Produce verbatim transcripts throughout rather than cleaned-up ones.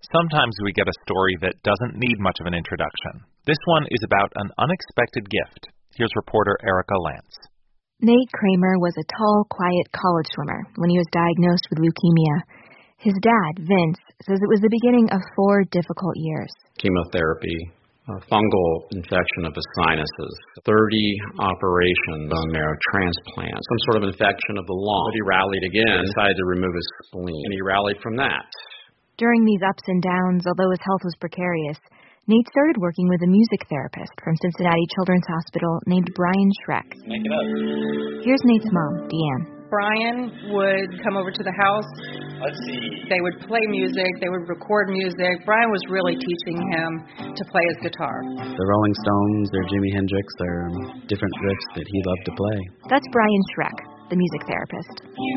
Sometimes we get a story that doesn't need much of an introduction. This one is about an unexpected gift. Here's reporter Erica Lance. Nate Kramer was a tall, quiet college swimmer when he was diagnosed with leukemia. His dad, Vince, says it was the beginning of four difficult years. Chemotherapy, a fungal infection of his sinuses, thirty operations, bone marrow transplant, some sort of infection of the lung. But he rallied again, decided to remove his spleen, and he rallied from that. During these ups and downs, although his health was precarious, Nate started working with a music therapist from Cincinnati Children's Hospital named Brian Schreck. Make it up. Here's Nate's mom, Deanne. Brian would come over to the house. Let's see. They would play music. They would record music. Brian was really teaching him to play his guitar. The Rolling Stones, they're Jimi Hendrix, they're different riffs that he loved to play. That's Brian Schreck, the music therapist.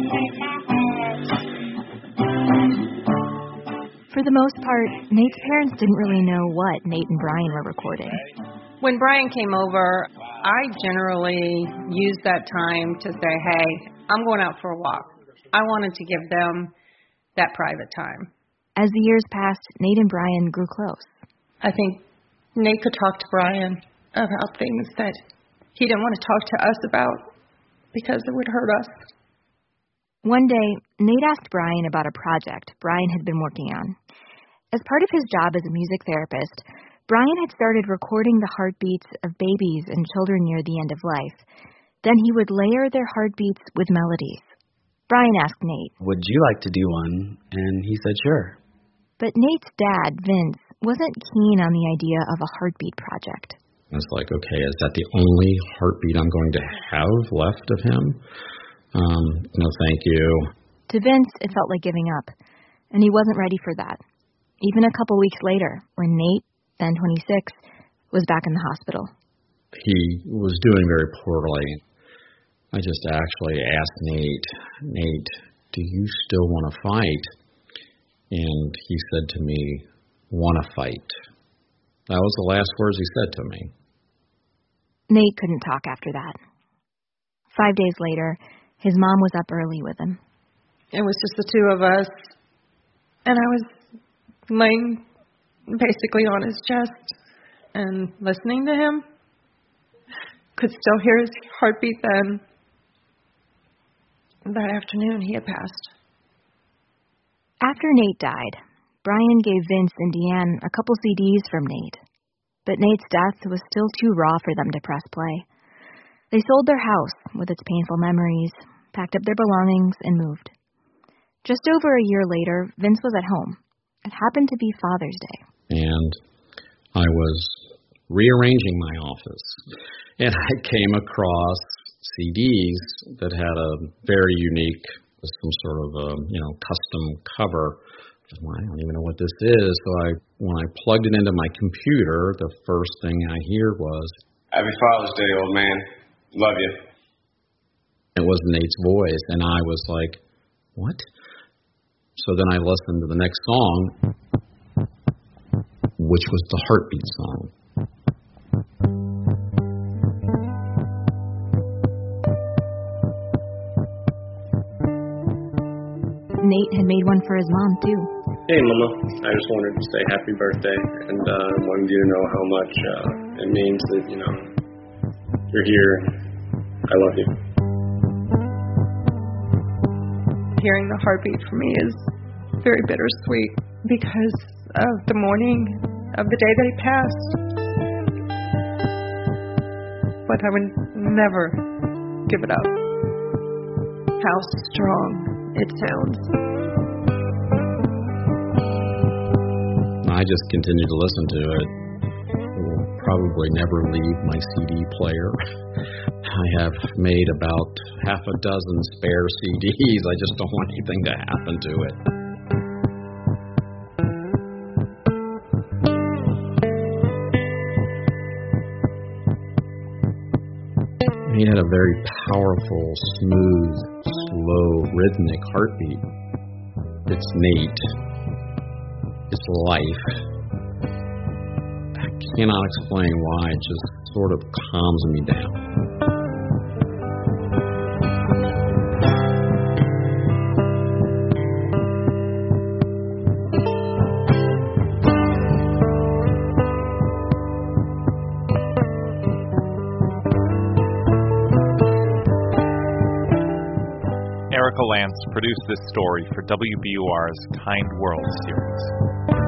For the most part, Nate's parents didn't really know what Nate and Brian were recording. When Brian came over, I generally used that time to say, hey, I'm going out for a walk. I wanted to give them that private time. As the years passed, Nate and Brian grew close. I think Nate could talk to Brian about things that he didn't want to talk to us about because it would hurt us. One day, Nate asked Brian about a project Brian had been working on. As part of his job as a music therapist, Brian had started recording the heartbeats of babies and children near the end of life. Then he would layer their heartbeats with melodies. Brian asked Nate, "Would you like to do one?" And he said, "Sure." But Nate's dad, Vince, wasn't keen on the idea of a heartbeat project. It's like, okay, is that the only heartbeat I'm going to have left of him? Um, no, thank you. To Vince, it felt like giving up, and he wasn't ready for that. Even a couple weeks later, when Nate, then twenty-six, was back in the hospital. He was doing very poorly. I just actually asked Nate, Nate, do you still want to fight? And he said to me, want to fight. That was the last words he said to me. Nate couldn't talk after that. Five days later, his mom was up early with him. It was just the two of us, and I was laying basically on his chest and listening to him. Could still hear his heartbeat then. That afternoon, he had passed. After Nate died, Brian gave Vince and Deanne a couple C Ds from Nate. But Nate's death was still too raw for them to press play. They sold their house with its painful memories, packed up their belongings, and moved. Just over a year later, Vince was at home. It happened to be Father's Day. And I was rearranging my office, and I came across C Ds that had a very unique, some sort of a, you know, custom cover. Well, I don't even know what this is. So I, when I plugged it into my computer, the first thing I hear was, "Happy Father's Day, old man. Love you." It was Nate's voice, and I was like, what? So then I listened to the next song, which was the Heartbeat song. Nate had made one for his mom, too. Hey, Mama. I just wanted to say happy birthday, and uh, wanted you to know how much uh, it means that, you know, you're here. I love you. Hearing the heartbeat for me is very bittersweet because of the morning of the day that he passed. But I would never give it up. How strong it sounds. I just continue to listen to it. It will probably never leave my C D player. I have made about half a dozen spare C Ds. I just don't want anything to happen to it. He had a very powerful, smooth, slow, rhythmic heartbeat. It's Nate. It's life. I cannot explain why. It just sort of calms me down. Erica Lance produced this story for W B U R's Kind World series.